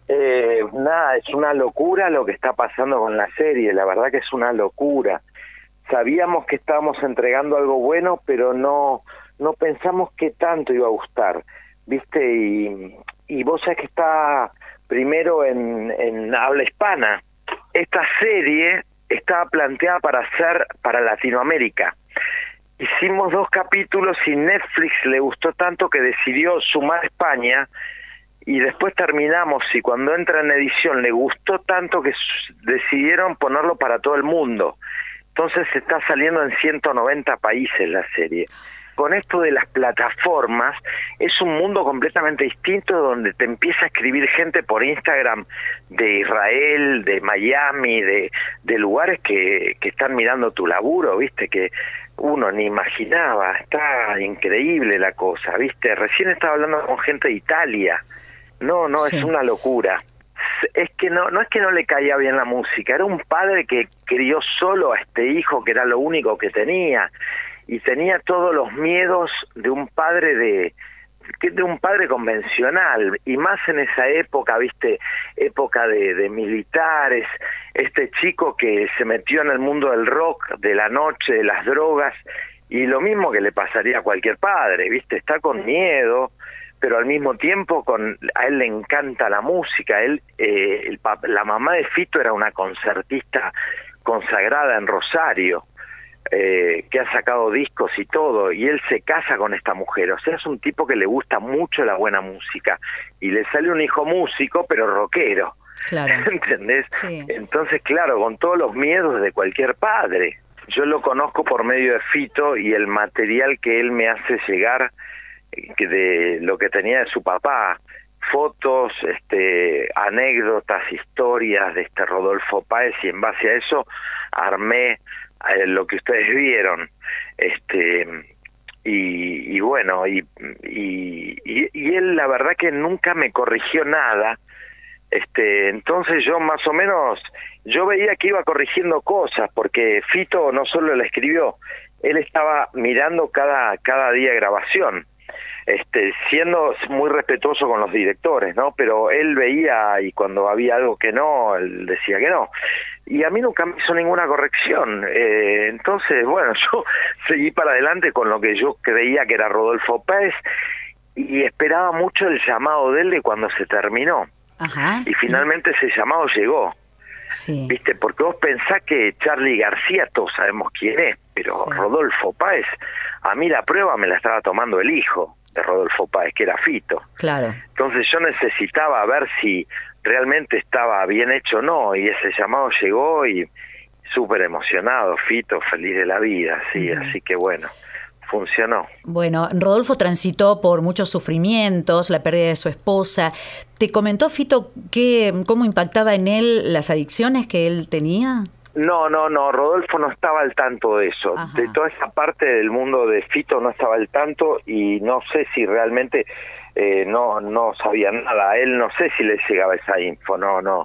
Nada, es una locura lo que está pasando con la serie, la verdad que es una locura. Sabíamos que estábamos entregando algo bueno, pero no pensamos qué tanto iba a gustar, ¿viste? Y vos sabés que está primero en habla hispana. Esta serie estaba planteada para ser para Latinoamérica. Hicimos 2 capítulos y Netflix le gustó tanto que decidió sumar España, y después terminamos, y cuando entra en edición le gustó tanto que decidieron ponerlo para todo el mundo. Entonces está saliendo en 190 países la serie. Con esto de las plataformas, es un mundo completamente distinto, donde te empieza a escribir gente por Instagram de Israel, de Miami, de lugares que están mirando tu laburo, ¿viste? Que uno ni imaginaba. Está increíble la cosa, ¿viste? Recién estaba hablando con gente de Italia. No, Sí. es una locura. Es que no es que no le caía bien la música, era un padre que crió solo a este hijo, que era lo único que tenía, y tenía todos los miedos de un padre de un padre convencional, y más en esa época, ¿viste? Época de militares, este chico que se metió en el mundo del rock, de la noche, de las drogas, y lo mismo que le pasaría a cualquier padre, ¿viste? Está con miedo, pero al mismo tiempo a él le encanta la música. La mamá de Fito era una concertista consagrada en Rosario, que ha sacado discos y todo, y él se casa con esta mujer. O sea, es un tipo que le gusta mucho la buena música, y le sale un hijo músico, pero rockero. Claro. ¿Entendés? Sí. Entonces, claro, con todos los miedos de cualquier padre. Yo lo conozco por medio de Fito, y el material que él me hace llegar, que de lo que tenía de su papá, fotos, anécdotas, historias de Rodolfo Páez, y en base a eso armé lo que ustedes vieron, y bueno, y él la verdad que nunca me corrigió nada. Entonces yo más o menos, yo veía que iba corrigiendo cosas, porque Fito no solo la escribió, él estaba mirando cada día de grabación, siendo muy respetuoso con los directores, ¿no? Pero él veía, y cuando había algo que no, él decía que no. Y a mí nunca me hizo ninguna corrección. Entonces, bueno, yo seguí para adelante con lo que yo creía que era Rodolfo Páez, y esperaba mucho el llamado de él de cuando se terminó. Ajá. Y finalmente ese llamado llegó. Sí. ¿Viste? Porque vos pensás que Charly García, todos sabemos quién es, pero Sí. Rodolfo Páez, a mí la prueba me la estaba tomando el hijo de Rodolfo Páez, que era Fito. Claro. Entonces yo necesitaba ver si realmente estaba bien hecho o no, y ese llamado llegó, y súper emocionado, Fito, feliz de la vida, sí, así que bueno, funcionó. Bueno, Rodolfo transitó por muchos sufrimientos, la pérdida de su esposa. ¿Te comentó, Fito, cómo impactaba en él las adicciones que él tenía? No, Rodolfo no estaba al tanto de eso. Ajá. De toda esa parte del mundo de Fito no estaba al tanto, y no sé si realmente no sabía nada. A él no sé si le llegaba esa info,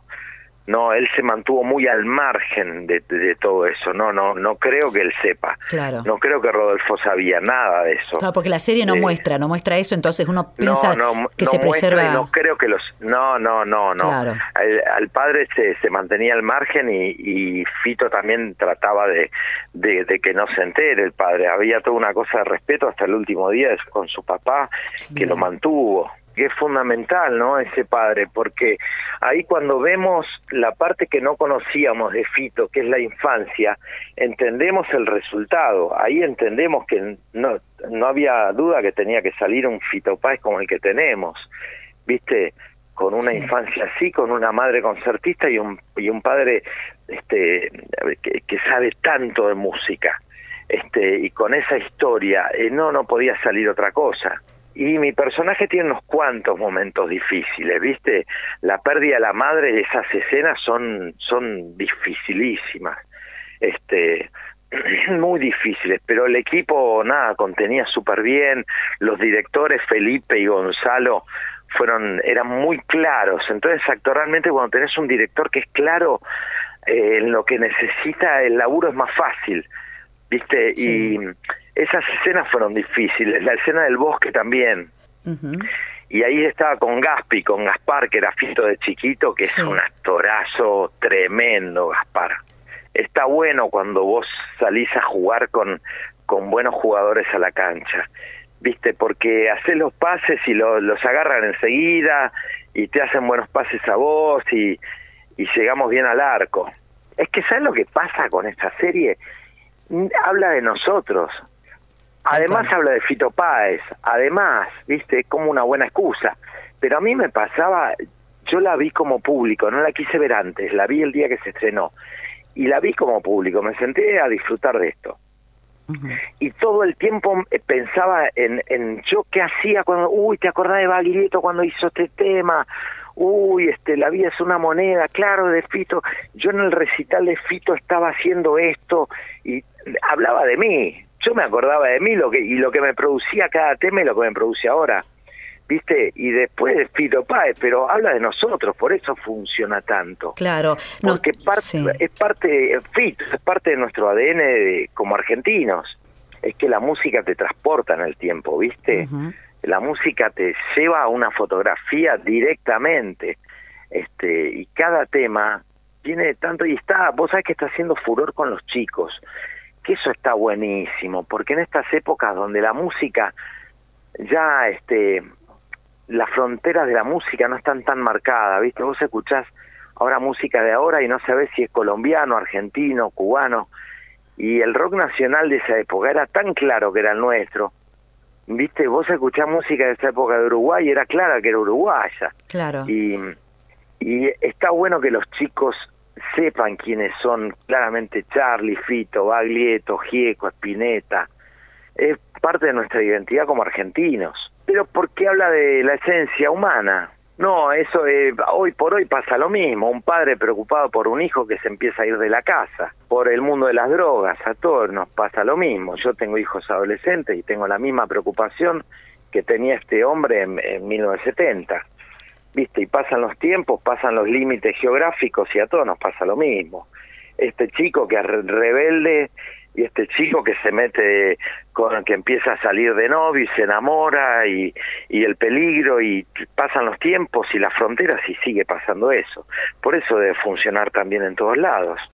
no, él se mantuvo muy al margen de todo eso. No creo que él sepa. Claro. No creo que Rodolfo sabía nada de eso. Claro, porque la serie no muestra eso, entonces uno piensa que se muestra, preserva. y no creo que no. Claro. Al padre se mantenía al margen, y Fito también trataba de que no se entere el padre. Había toda una cosa de respeto hasta el último día con su papá, que Bien. lo mantuvo. Que es fundamental, ¿no? Ese padre, porque ahí cuando vemos la parte que no conocíamos de Fito, que es la infancia, entendemos el resultado. Ahí entendemos que no había duda que tenía que salir un Fito Páez como el que tenemos, ¿viste? Con una infancia así, con una madre concertista y un padre que sabe tanto de música, y con esa historia no podía salir otra cosa. Y mi personaje tiene unos cuantos momentos difíciles, ¿viste? La pérdida de la madre, de esas escenas son dificilísimas, muy difíciles, pero el equipo, contenía súper bien. Los directores, Felipe y Gonzalo, eran muy claros. Entonces, actoralmente, cuando tenés un director que es claro en lo que necesita, el laburo es más fácil, ¿viste? Sí. Y esas escenas fueron difíciles, la escena del bosque también. Uh-huh. y ahí estaba con Gaspi, con Gaspar, que era Fito de chiquito, que Sí. es un actorazo tremendo, Gaspar. Está bueno cuando vos salís a jugar con buenos jugadores a la cancha, ¿viste? Porque haces los pases y los agarran enseguida y te hacen buenos pases a vos y llegamos bien al arco. Es que ¿sabes lo que pasa con esta serie? Habla de nosotros. Además habla de Fito Páez, además, ¿viste? Es como una buena excusa. Pero a mí me pasaba, yo la vi como público, no la quise ver antes, la vi el día que se estrenó. Y la vi como público, me senté a disfrutar de esto. Y todo el tiempo pensaba en yo qué hacía cuando, ¿te acordás de Baglietto cuando hizo este tema? La vida es una moneda, claro, de Fito. Yo en el recital de Fito estaba haciendo esto y hablaba de mí. Yo me acordaba de mí lo que me producía cada tema y lo que me produce ahora, ¿viste? Y después de Fito Páez, pero habla de nosotros, por eso funciona tanto. Claro. Porque es parte, Fito, es parte de nuestro ADN como argentinos. Es que la música te transporta en el tiempo, ¿viste? La música te lleva a una fotografía directamente. Y cada tema tiene tanto, y vos sabés que está haciendo furor con los chicos, que eso está buenísimo, porque en estas épocas donde la música ya, las fronteras de la música no están tan marcadas, ¿viste? Vos escuchás ahora música de ahora y no sabés si es colombiano, argentino, cubano, y el rock nacional de esa época era tan claro que era el nuestro, ¿viste? Vos escuchás música de esa época de Uruguay y era clara que era uruguaya. Claro. Y está bueno que los chicos sepan quiénes son claramente Charly, Fito, Baglietto, Gieco, Spinetta. Es parte de nuestra identidad como argentinos. Pero porque habla de la esencia humana. No, eso hoy por hoy pasa lo mismo. Un padre preocupado por un hijo que se empieza a ir de la casa, por el mundo de las drogas, a todos nos pasa lo mismo. Yo tengo hijos adolescentes y tengo la misma preocupación que tenía este hombre en 1970. ¿Viste? Y pasan los tiempos, pasan los límites geográficos y a todos nos pasa lo mismo. Este chico que es rebelde y este chico que se mete que empieza a salir de novio y se enamora y el peligro, y pasan los tiempos y las fronteras y sigue pasando eso. Por eso debe funcionar también en todos lados.